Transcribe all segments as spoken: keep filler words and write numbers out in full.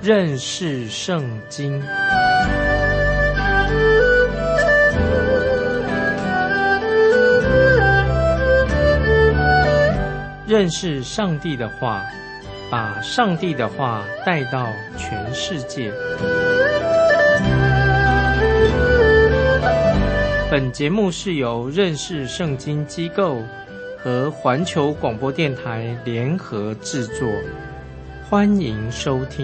认识圣经。认识上帝的话，把上帝的话带到全世界。本节目是由认识圣经机构和环球广播电台联合制作，欢迎收听。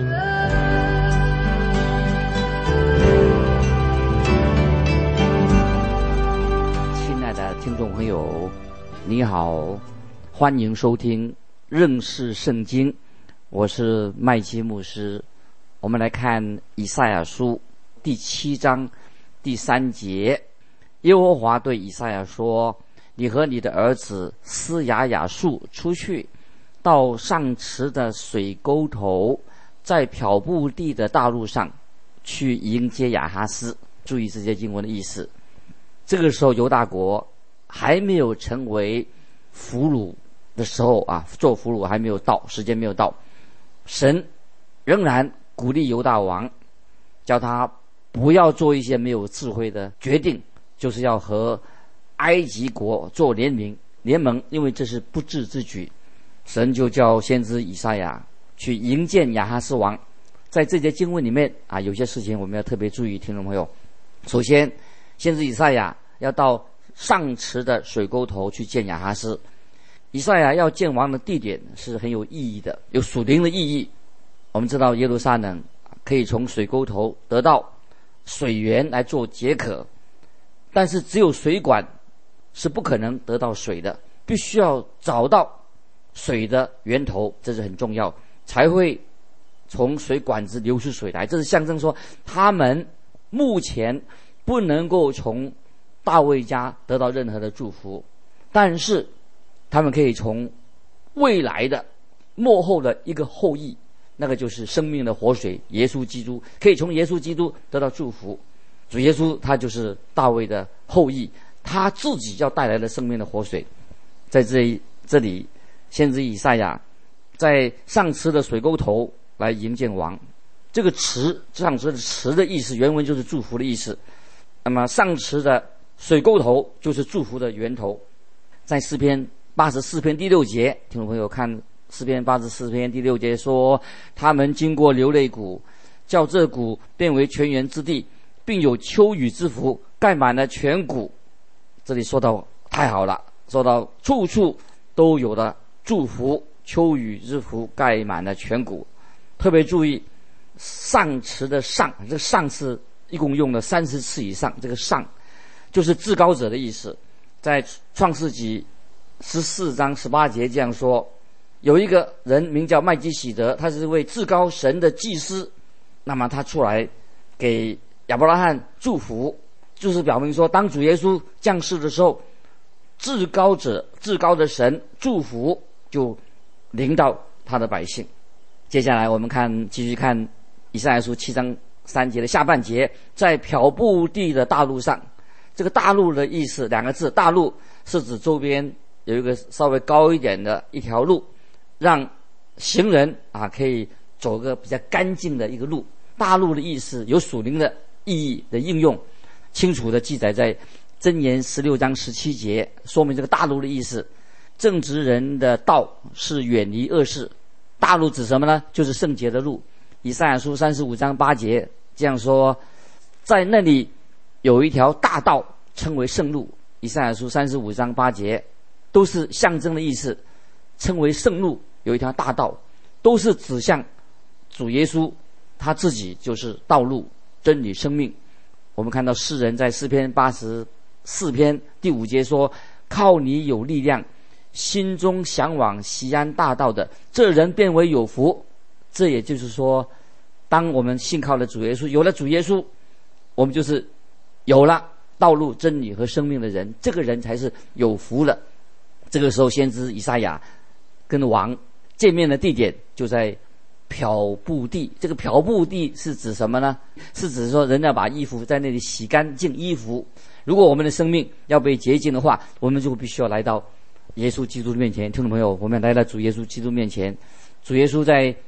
亲爱的听众朋友，你好，欢迎收听认识圣经，我是麦基牧师。我们来看以赛亚书第七章第三节，耶和华对以赛亚说：你和你的儿子施雅雅述出去，到上池的水沟头，在漂布地的大路上去迎接亚哈斯。注意这些经文的意思。这个时候犹大国还没有成为俘虏的时候啊，做俘虏还没有到，时间没有到。神仍然鼓励犹大王，叫他不要做一些没有智慧的决定，就是要和埃及国做联名联盟，因为这是不智之举。神就叫先知以赛亚去迎见亚哈斯王。在这节经文里面啊，有些事情我们要特别注意，听众朋友。首先，先知以赛亚要到上池的水沟头去见亚哈斯。以赛亚要见王的地点是很有意义的，有属灵的意义。我们知道耶路撒冷可以从水沟头得到水源来做解渴，但是只有水管是不可能得到水的，必须要找到水的源头，这是很重要，才会从水管子流出水来。这是象征说他们目前不能够从大卫家得到任何的祝福，但是他们可以从未来的末后的一个后裔，那个就是生命的活水耶稣基督，可以从耶稣基督得到祝福。主耶稣他就是大卫的后裔，他自己要带来的生命的活水。在这这里，先知以赛亚在上池的水沟头来迎见王。这个池，上池的池的意思原文就是祝福的意思，那么上池的水沟头就是祝福的源头。在诗篇八十四篇第六节，听众朋友看诗篇八十四篇第六节说：他们经过流泪谷，叫这谷变为泉源之地，并有秋雨之福盖满了全谷。这里说到太好了，说到处处都有的祝福，秋雨之福盖满了全谷。特别注意上池的上，这个上是一共用了三十次以上，这个上就是至高者的意思。在创世纪十四章十八节这样说：有一个人名叫麦基洗德，他是位至高神的祭司，那么他出来给亚伯拉罕祝福，就是表明说当主耶稣降世的时候，至高者至高的神祝福就临到他的百姓。接下来我们看继续看以赛亚书七章三节的下半节，在漂布地的大路上。这个大路的意思两个字，大路是指周边有一个稍微高一点的一条路，让行人啊可以走个比较干净的一个路。大路的意思有属灵的意义的应用，清楚的记载在箴言十六章十七节，说明这个大路的意思。正直人的道是远离恶事，大路指什么呢？就是圣洁的路。以赛亚书三十五章八节这样说：在那里有一条大道，称为圣路。以赛亚书三十五章八节都是象征的意思，称为圣路，有一条大道，都是指向主耶稣，他自己就是道路、真理、生命。我们看到诗人在诗篇八十四篇第五节说：靠你有力量，心中向往锡安大道的，这人变为有福。这也就是说，当我们信靠了主耶稣，有了主耶稣，我们就是有了道路、真理和生命的人，这个人才是有福了。这个时候先知以赛亚跟王见面的地点就在漂布地。这个漂布地是指什么呢？是指说人要把衣服在那里洗干净衣服。如果我们的生命要被洁净的话，我们就必须要来到耶稣基督面前。听众朋友，我们来到主耶稣基督面前。主耶稣在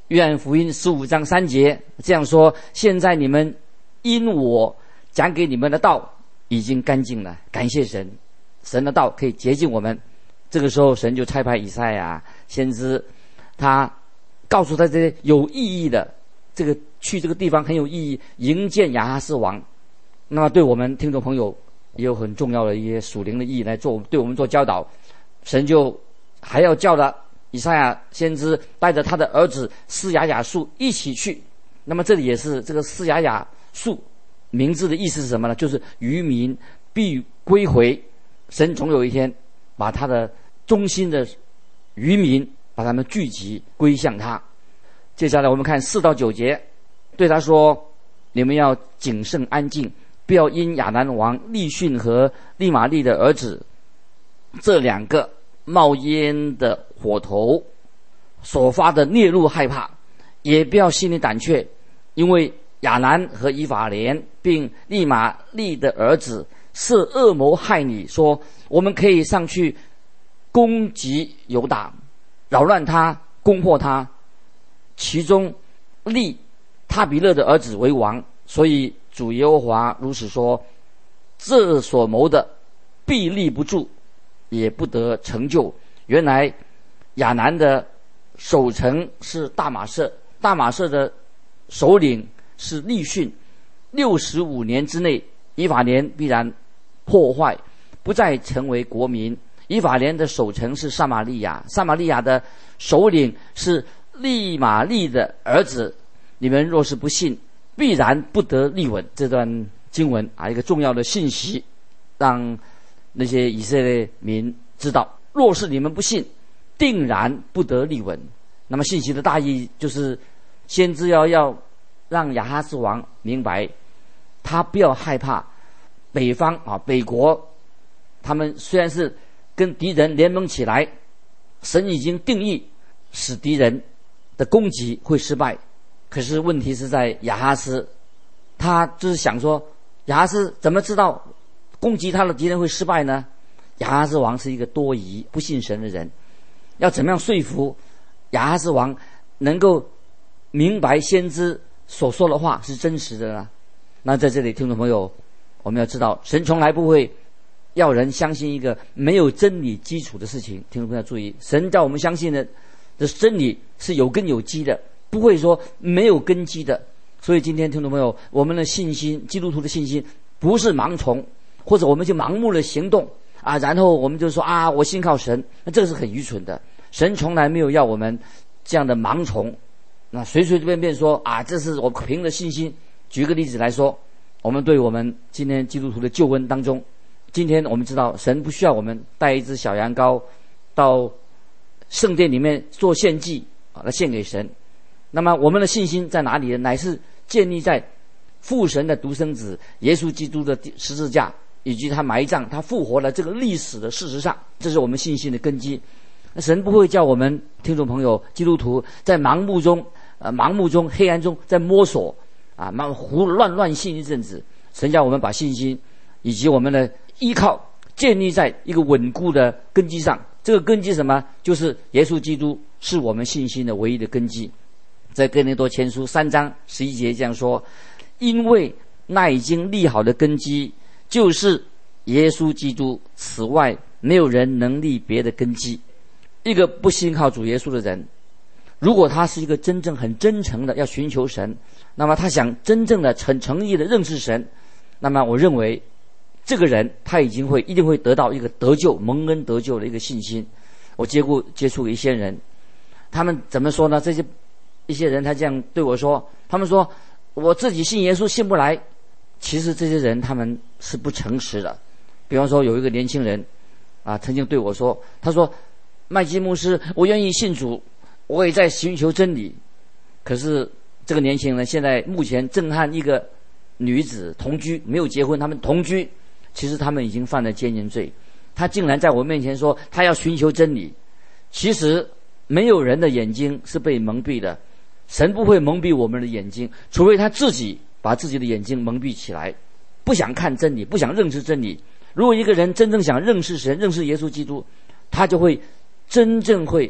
约翰福音十五章三节这样说：现在你们因我讲给你们的道已经干净了。感谢神，神的道可以洁净我们。这个时候神就差派以赛亚先知，他告诉他这些有意义的，这个去这个地方很有意义，迎见亚哈斯王。那么对我们听众朋友也有很重要的一些属灵的意义来做，对我们做教导。神就还要叫了以赛亚先知带着他的儿子施雅雅述一起去。那么这里也是这个施雅雅述名字的意思是什么呢？就是渔民必归回。神总有一天把他的忠心的渔民把他们聚集归向他。接下来我们看四到九节，对他说：你们要谨慎安静，不要因亚兰王利逊和利玛利的儿子这两个冒烟的火头所发的烈怒害怕，也不要心里胆怯，因为亚兰和以法莲并利玛利的儿子是恶谋害你，说我们可以上去攻击犹大，扰乱他，攻破他，其中立他比勒的儿子为王。所以主耶和华如此说：这所谋的必立不住，也不得成就。原来亚南的守城是大马色，大马色的首领是利逊。六十五年之内，以法莲必然破坏，不再成为国民。以法莲的守城是撒玛利亚，撒玛利亚的首领是利玛利的儿子。你们若是不信，必然不得立稳。这段经文啊，一个重要的信息，让那些以色列民知道，若是你们不信，定然不得立稳。那么信息的大意就是，先知要要让亚哈斯王明白，他不要害怕北方啊，北国，他们虽然是跟敌人联盟起来，神已经定义使敌人的攻击会失败。可是问题是在亚哈斯，他就是想说，亚哈斯怎么知道攻击他的敌人会失败呢？亚哈斯王是一个多疑不信神的人，要怎么样说服亚哈斯王能够明白先知所说的话是真实的呢？那在这里听众朋友，我们要知道，神从来不会要人相信一个没有真理基础的事情。听众朋友要注意，神叫我们相信的的真理是有根有基的，不会说没有根基的。所以今天听众朋友，我们的信心，基督徒的信心不是盲从，或者我们就盲目的行动啊，然后我们就说啊，我信靠神，那这个是很愚蠢的。神从来没有要我们这样的盲从，那随随便便说啊，这是我凭着信心。举个例子来说，我们对我们今天基督徒的救恩当中，今天我们知道神不需要我们带一只小羊羔到圣殿里面做献祭啊，来献给神。那么我们的信心在哪里呢？乃是建立在父神的独生子耶稣基督的十字架以及他埋葬他复活的这个历史的事实上，这是我们信心的根基。神不会叫我们听众朋友基督徒在盲目中呃盲目中黑暗中在摸索啊，蛮胡乱乱信一阵子。神叫我们把信心以及我们的依靠建立在一个稳固的根基上。这个根基什么？就是耶稣基督是我们信心的唯一的根基。在哥林多前书三章十一节这样说：因为那已经立好的根基就是耶稣基督，此外没有人能立别的根基。一个不信靠主耶稣的人，如果他是一个真正很真诚的要寻求神，那么他想真正的很诚意的认识神，那么我认为这个人他已经会一定会得到一个得救蒙恩得救的一个信心。我接过接触一些人，他们怎么说呢？这些一些人他这样对我说，他们说我自己信耶稣信不来。其实这些人他们是不诚实的。比方说有一个年轻人啊，曾经对我说，他说麦基牧师，我愿意信主，我也在寻求真理。可是这个年轻人现在目前正和一个女子同居，没有结婚，他们同居，其实他们已经犯了奸淫罪。他竟然在我面前说他要寻求真理。其实没有人的眼睛是被蒙蔽的，神不会蒙蔽我们的眼睛，除非他自己把自己的眼睛蒙蔽起来，不想看真理，不想认识真理。如果一个人真正想认识神，认识耶稣基督，他就会真正会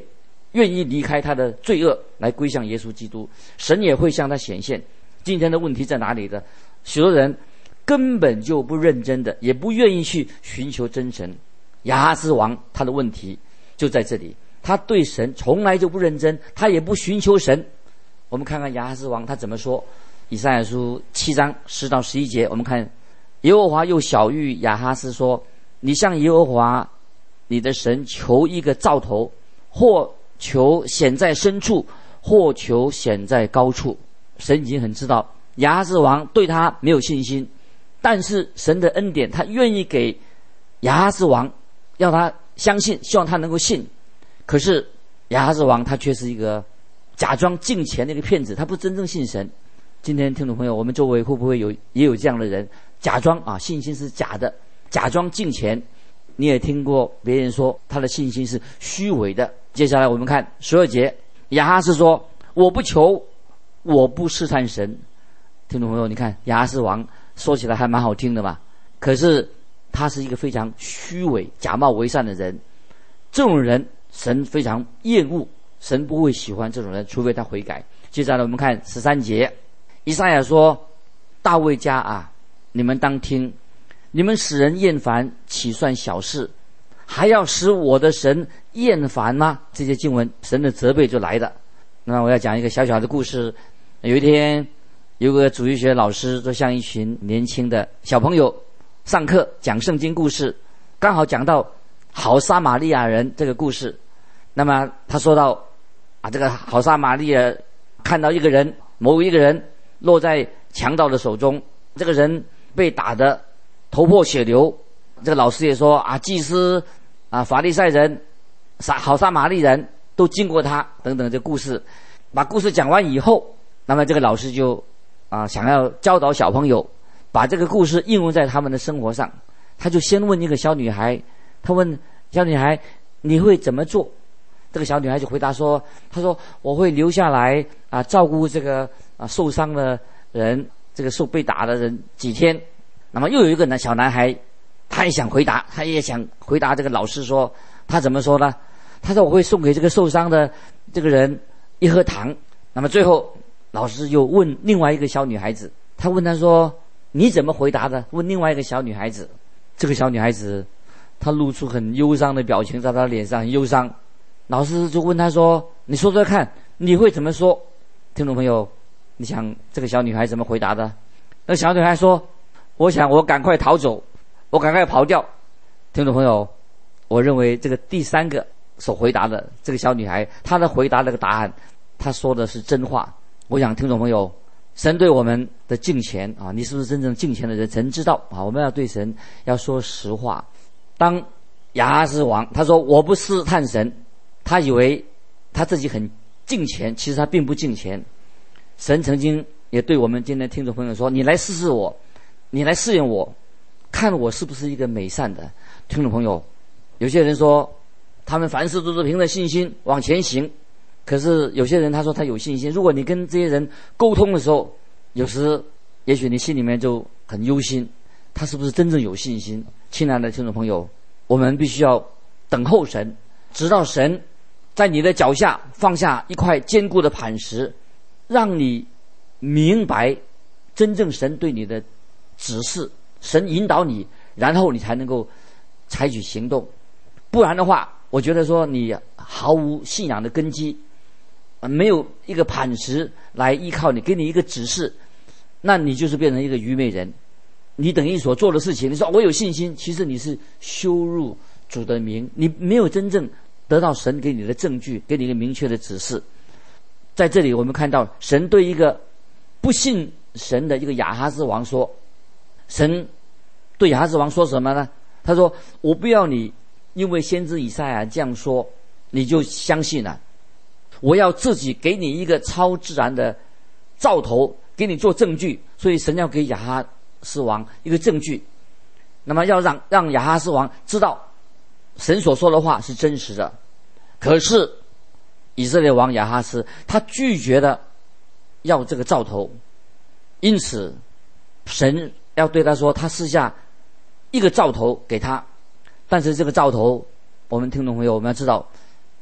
愿意离开他的罪恶来归向耶稣基督，神也会向他显现。今天的问题在哪里呢？许多人根本就不认真的，也不愿意去寻求真神。亚哈斯王他的问题就在这里，他对神从来就不认真，他也不寻求神。我们看看亚哈斯王他怎么说。以赛亚书七章十到十一节，我们看耶和华又晓谕亚哈斯说，你向耶和华你的神求一个兆头，或求显在深处，或求显在高处。神已经很知道亚哈斯王对他没有信心，但是神的恩典他愿意给亚哈斯王，要他相信，希望他能够信。可是亚哈斯王他却是一个假装敬虔的一个骗子，他不真正信神。今天听众朋友，我们周围会不会有也有这样的人，假装啊信心是假的，假装敬虔。你也听过别人说他的信心是虚伪的。接下来我们看十二节，亚哈斯说，我不求，我不试探神。听众朋友，你看亚哈斯王说起来还蛮好听的嘛，可是他是一个非常虚伪假冒为善的人。这种人神非常厌恶，神不会喜欢这种人，除非他悔改。接下来我们看十三节，以赛亚说，大卫家啊，你们当听，你们使人厌烦岂算小事，还要使我的神厌烦吗？这些经文神的责备就来了。那么我要讲一个小小的故事。有一天有个主日学老师就向一群年轻的小朋友上课讲圣经故事，刚好讲到好撒玛利亚人这个故事。那么他说到啊，这个好撒玛利亚看到一个人，某一个人落在强盗的手中，这个人被打得头破血流。这个老师也说啊，祭司啊、法利赛人、撒好撒玛利人都经过他等等。这故事把故事讲完以后，那么这个老师就啊想要教导小朋友把这个故事应用在他们的生活上。他就先问一个小女孩，他问小女孩，你会怎么做？这个小女孩就回答说，她说我会留下来啊照顾这个啊受伤的人，这个受被打的人几天。那么又有一个男小男孩，他也想回答，他也想回答这个老师说，他怎么说呢？他说我会送给这个受伤的这个人一盒糖。那么最后老师又问另外一个小女孩子，他问她说，你怎么回答的？问另外一个小女孩子。这个小女孩子她露出很忧伤的表情，在她脸上很忧伤。老师就问她说，你说说看，你会怎么说？听众朋友，你想这个小女孩怎么回答的？那小女孩说，我想我赶快逃走，我赶快跑掉。听众朋友，我认为这个第三个所回答的这个小女孩，她的回答这个答案，她说的是真话。我想听众朋友，神对我们的敬虔啊，你是不是真正敬虔的人？神知道啊，我们要对神要说实话。当亚哈斯王他说我不试探神，他以为他自己很敬虔，其实他并不敬虔。神曾经也对我们今天的听众朋友说，你来试试我，你来试验我，看我是不是一个美善的。听众朋友，有些人说他们凡事都是凭着信心往前行，可是有些人他说他有信心，如果你跟这些人沟通的时候，有时也许你心里面就很忧心，他是不是真正有信心？亲爱的听众朋友，我们必须要等候神，直到神在你的脚下放下一块坚固的磐石，让你明白真正神对你的指示，神引导你，然后你才能够采取行动。不然的话，我觉得说你毫无信仰的根基，没有一个磐石来依靠你，给你一个指示，那你就是变成一个愚昧人。你等于所做的事情，你说我有信心，其实你是羞辱主的名，你没有真正得到神给你的证据，给你一个明确的指示。在这里我们看到神对一个不信神的一个亚哈斯王说，神对亚哈斯王说什么呢？他说，我不要你因为先知以赛亚这样说你就相信了，我要自己给你一个超自然的兆头，给你做证据。所以神要给亚哈斯王一个证据，那么要让让亚哈斯王知道神所说的话是真实的。可是以色列王亚哈斯他拒绝了要这个兆头，因此神要对他说，他私下一个兆头给他。但是这个兆头，我们听众朋友我们要知道，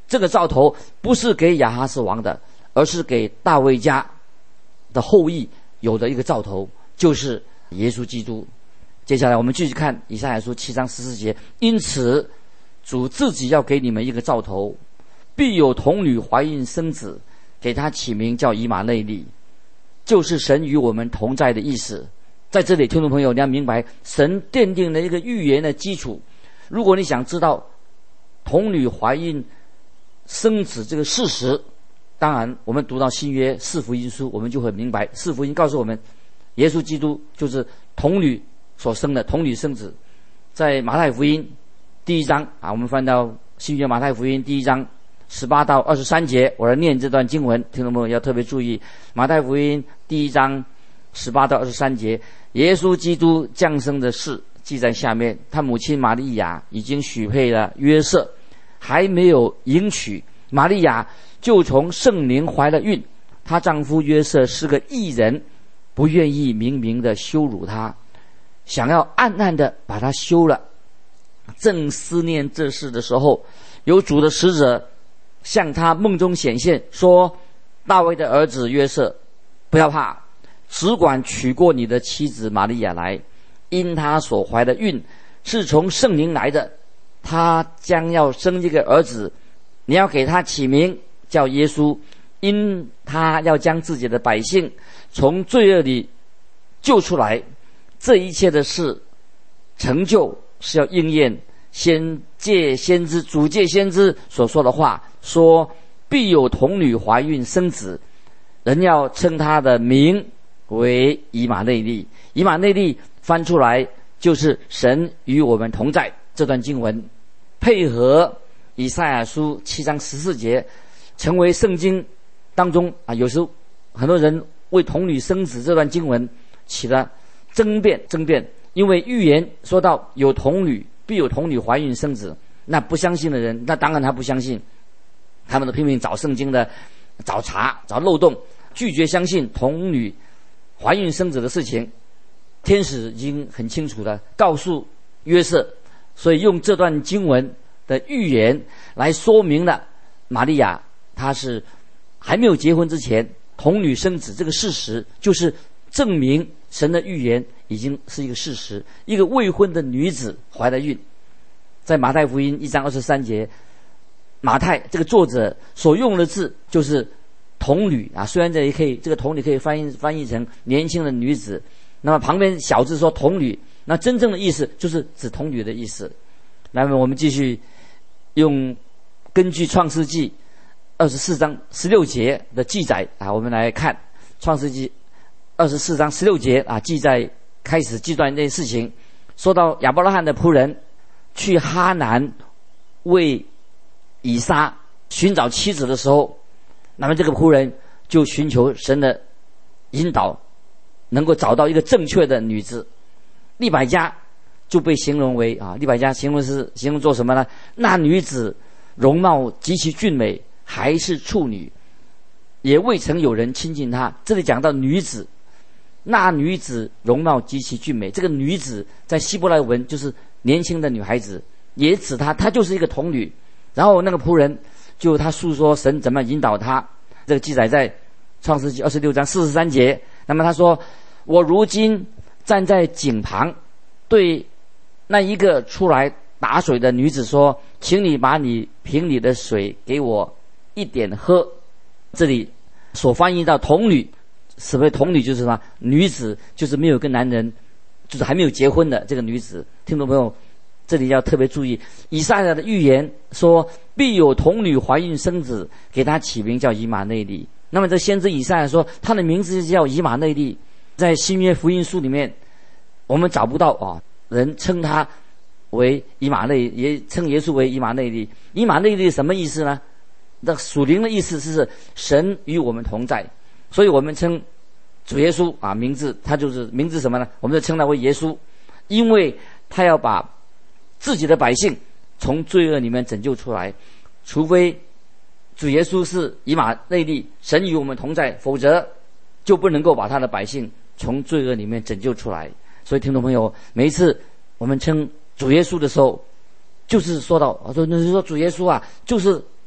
这个兆头不是给亚哈斯王的，而是给大卫家的后裔有的一个兆头，就是耶稣基督。接下来我们继续看以赛亚书七章十四节，因此主自己要给你们一个兆头，必有童女怀孕生子，给他起名叫以马内利，就是神与我们同在的意思。在这里听众朋友，你要明白神奠定了一个预言的基础。如果你想知道童女怀孕生子这个事实，当然我们读到新约四福音书，我们就会明白，四福音告诉我们耶稣基督就是童女所生的，童女生子。在马太福音第一章啊，我们翻到新约马太福音第一章十八到二十三节，我来念这段经文，听众朋友要特别注意。马太福音第一章十八到二十三节，耶稣基督降生的事记在下面。他母亲玛利亚已经许配了约瑟，还没有迎娶，玛利亚就从圣灵怀了孕。她丈夫约瑟是个义人，不愿意明明的羞辱她，想要暗暗的把她休了。正思念这事的时候，有主的使者向他梦中显现，说：大卫的儿子约瑟，不要怕，只管娶过你的妻子玛利亚来，因她所怀的孕是从圣灵来的，她将要生一个儿子，你要给他起名叫耶稣，因他要将自己的百姓从罪恶里救出来。这一切的事成就是要应验先借先知主借先知所说的话，说必有童女怀孕生子，人要称他的名为以马内利。以马内利翻出来就是神与我们同在。这段经文配合以赛亚书七章十四节，成为圣经当中啊，有时候很多人为童女生子这段经文起了争辩争辩，因为预言说到有童女必有童女怀孕生子，那不相信的人，那当然他不相信，他们都拼命找圣经的找茬找漏洞，拒绝相信童女怀孕生子的事情。天使已经很清楚的告诉约瑟，所以用这段经文的预言来说明了玛利亚她是还没有结婚之前童女生子这个事实，就是证明神的预言已经是一个事实。一个未婚的女子怀了孕，在马太福音一章二十三节，马太这个作者所用的字就是童女啊，虽然这里可以这个童女可以翻译翻译成年轻的女子，那么旁边小字说童女，那真正的意思就是指童女的意思。那么我们继续用根据创世纪二十四章十六节的记载啊，我们来看创世纪二十四章十六节啊，记载开始记段这件事情，说到亚伯拉罕的仆人去哈南为以撒寻找妻子的时候，那么这个仆人就寻求神的引导，能够找到一个正确的女子。利百加就被形容为啊，利百加形容是形容做什么呢？那女子容貌极其俊美，还是处女，也未曾有人亲近她。这里讲到女子，那女子容貌极其俊美，这个女子在希伯来文就是年轻的女孩子，也指她，她就是一个童女。然后那个仆人就他诉说神怎么引导他，这个记载在创世纪二十六章四十三节。那么他说，我如今站在井旁，对那一个出来打水的女子说，请你把你瓶里的水给我一点喝。这里所翻译到童女，所谓童女就是什么？女子就是没有跟男人，就是还没有结婚的这个女子。听众朋友，这里要特别注意，以赛亚的预言说必有童女怀孕生子，给她起名叫以马内利。那么这先知以赛亚说他的名字就叫以马内利。在新约福音书里面我们找不到啊人称他为以马内，也称耶稣为以马内利。以马内利什么意思呢？那属灵的意思是神与我们同在，所以我们称主耶稣啊名字，他就是名字什么呢？我们就称他为耶稣，因为他要把自己的百姓从罪恶里面拯救出来。除非主耶稣是以马内利，神与我们同在，否则就不能够把他的百姓从罪恶里面拯救出来。所以听众朋友，每一次我们称主耶稣的时候，就是说到说那就说主耶稣啊，就是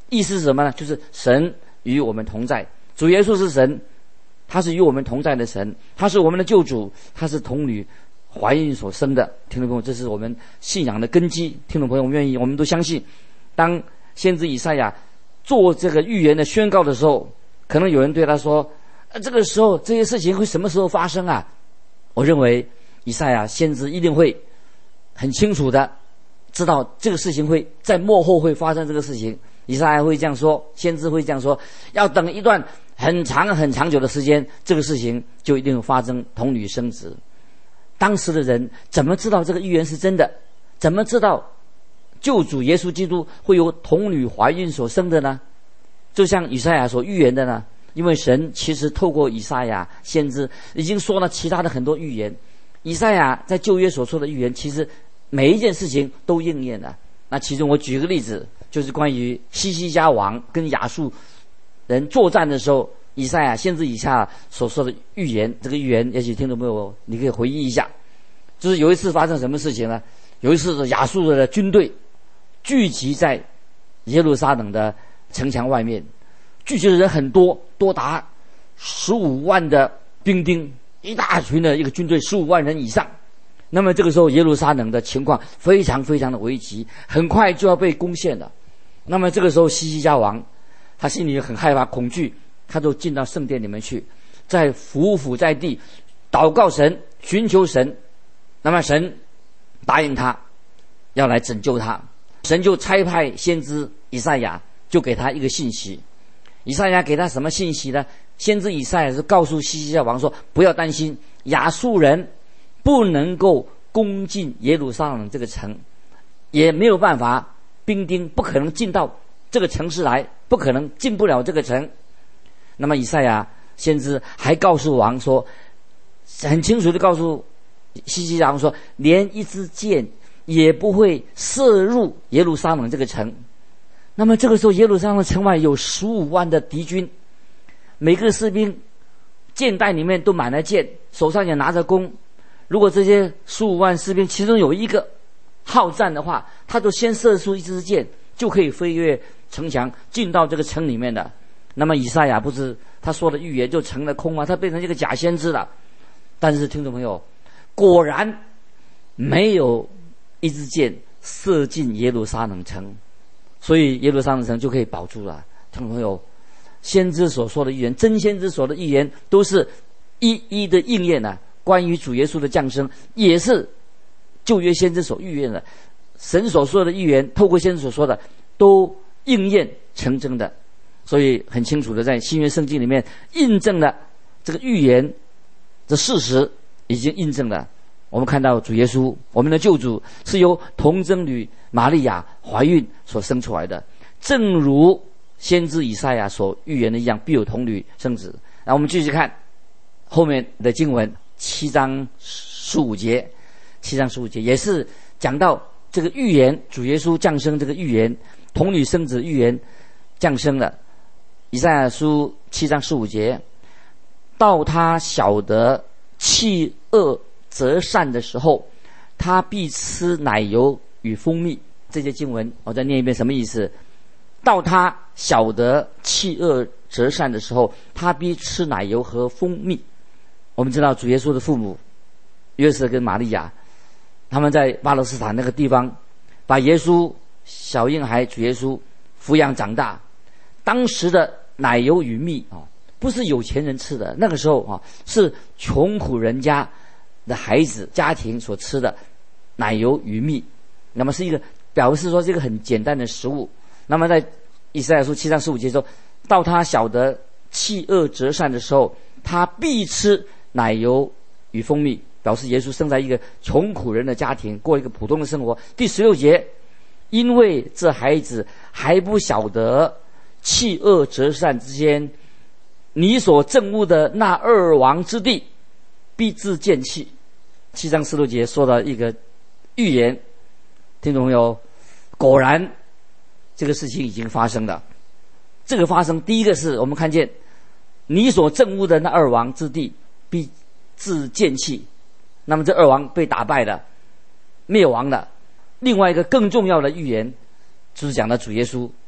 意思是什么呢？就是神与我们同在。主耶稣是神，他是与我们同在的神，他是我们的救主，他是童女怀孕所生的。听众朋友，这是我们信仰的根基。听众朋友，我们愿意，我们都相信，当先知以赛亚做这个预言的宣告的时候，可能有人对他说：“呃，这个时候这些事情会什么时候发生啊？”我认为以赛亚先知一定会很清楚的知道这个事情会在末后会发生这个事情。以赛亚会这样说，先知会这样说，要等一段很长很长久的时间，这个事情就一定会发生，童女生子。当时的人怎么知道这个预言是真的？怎么知道救主耶稣基督会由童女怀孕所生的呢？就像以赛亚所预言的呢？因为神其实透过以赛亚先知已经说了其他的很多预言，以赛亚在旧约所说的预言，其实每一件事情都应验了。那其中我举个例子，就是关于西西家王跟亚述人作战的时候，以赛亚先知以下所说的预言。这个预言也许听众朋友你可以回忆一下，就是有一次发生什么事情呢？有一次亚述的军队聚集在耶路撒冷的城墙外面，聚集的人很多，多达十五万的兵丁，一大群的一个军队，十五万人以上。那么这个时候耶路撒冷的情况非常非常的危急，很快就要被攻陷了。那么这个时候西西家王他心里很害怕恐惧，他就进到圣殿里面去，在伏伏在地祷告神，寻求神。那么神答应他要来拯救他，神就差派先知以赛亚，就给他一个信息。以赛亚给他什么信息呢？先知以赛亚是告诉西西家王说，不要担心，亚述人不能够攻进耶路撒冷这个城，也没有办法，兵丁不可能进到这个城市来，不可能进不了这个城。那么以赛亚先知还告诉王说，很清楚地告诉西西家王说，连一支箭也不会射入耶路撒冷这个城。那么这个时候耶路撒冷城外有十五万的敌军，每个士兵箭袋里面都满了箭，手上也拿着弓。如果这些十五万士兵其中有一个好战的话，他就先射出一支箭，就可以飞越城墙进到这个城里面的。那么以赛亚不是他说的预言就成了空吗？他变成一个假先知了。但是听众朋友，果然没有一支箭射进耶路撒冷城，所以耶路撒冷城就可以保住了。听众朋友，先知所说的预言，真先知所的预言都是一一的应验了。关于主耶稣的降生，也是旧约先知所预言的，神所说的预言，透过先知所说的，都应验成真的。所以很清楚的，在新约圣经里面印证了这个预言的事实，已经印证了。我们看到主耶稣，我们的救主是由童贞女玛利亚怀孕所生出来的，正如先知以赛亚所预言的一样，必有童女生子。然后我们继续看后面的经文，七章十五节，七章十五节也是讲到这个预言，主耶稣降生这个预言，童女生子预言降生了。以赛亚书七章十五节，到他晓得弃恶择善的时候，他必吃奶油与蜂蜜。这些经文我再念一遍，什么意思？到他晓得弃恶择善的时候，他必吃奶油和蜂蜜。我们知道主耶稣的父母约瑟跟玛利亚，他们在巴勒斯坦那个地方把耶稣小婴孩主耶稣抚养长大。当时的奶油与蜜啊，不是有钱人吃的，那个时候啊是穷苦人家的孩子家庭所吃的奶油与蜜。那么是一个表示说这个很简单的食物。那么在以赛亚书七章十五节说，到他晓得弃恶择善的时候，他必吃奶油与蜂蜜，表示耶稣生在一个穷苦人的家庭，过一个普通的生活。第十六节，因为这孩子还不晓得弃恶择善之间，你所憎恶的那二王之地必自见弃。七章十六节说到一个预言，听众朋友，果然这个事情已经发生了。这个发生，第一个是我们看见你所憎恶的那二王之地必自见弃，那么这二王被打败了，灭亡了。另外一个更重要的预言就是讲到主耶稣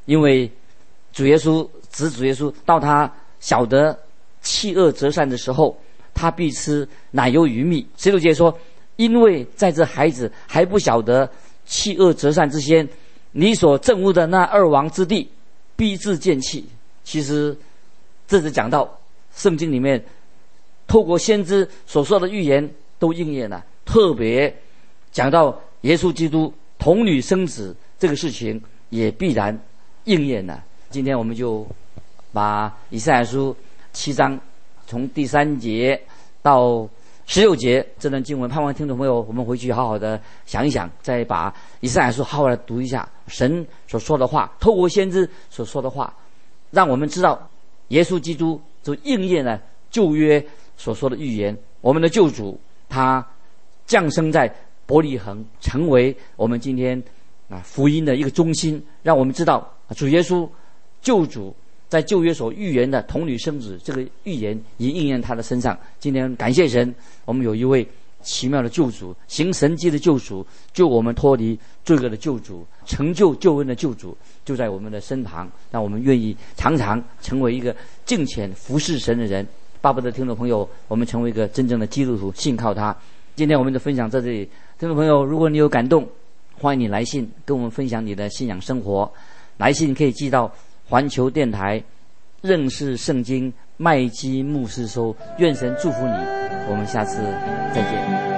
因为主耶稣指主耶稣到他晓得弃恶择善的时候，他必吃奶油与蜜。十六节说，因为在这孩子还不晓得弃恶择善之先，你所憎恶的那二王之地必自见弃。其实这是讲到圣经里面透过先知所说的预言都应验了，特别讲到耶稣基督童女生子这个事情也必然应验了。今天我们就把以赛亚书七章从第三节到十六节这段经文，盼望听众朋友我们回去好好的想一想，再把以赛亚书好好的读一下，神所说的话，透过先知所说的话，让我们知道耶稣基督就应验了旧约所说的预言。我们的救主他降生在伯利恒，成为我们今天啊福音的一个中心，让我们知道主耶稣救主在旧约所预言的童女生子这个预言也应验他的身上。今天感谢神，我们有一位奇妙的救主，行神迹的救主，救我们脱离罪恶的救主，成就救恩的救主就在我们的身旁，让我们愿意常常成为一个敬虔服侍神的人。巴不得听众朋友我们成为一个真正的基督徒，信靠他。今天我们的分享在这里，听众朋友如果你有感动，欢迎你来信跟我们分享你的信仰生活。来信可以寄到环球电台认识圣经麦基牧师收。愿神祝福你，我们下次再见。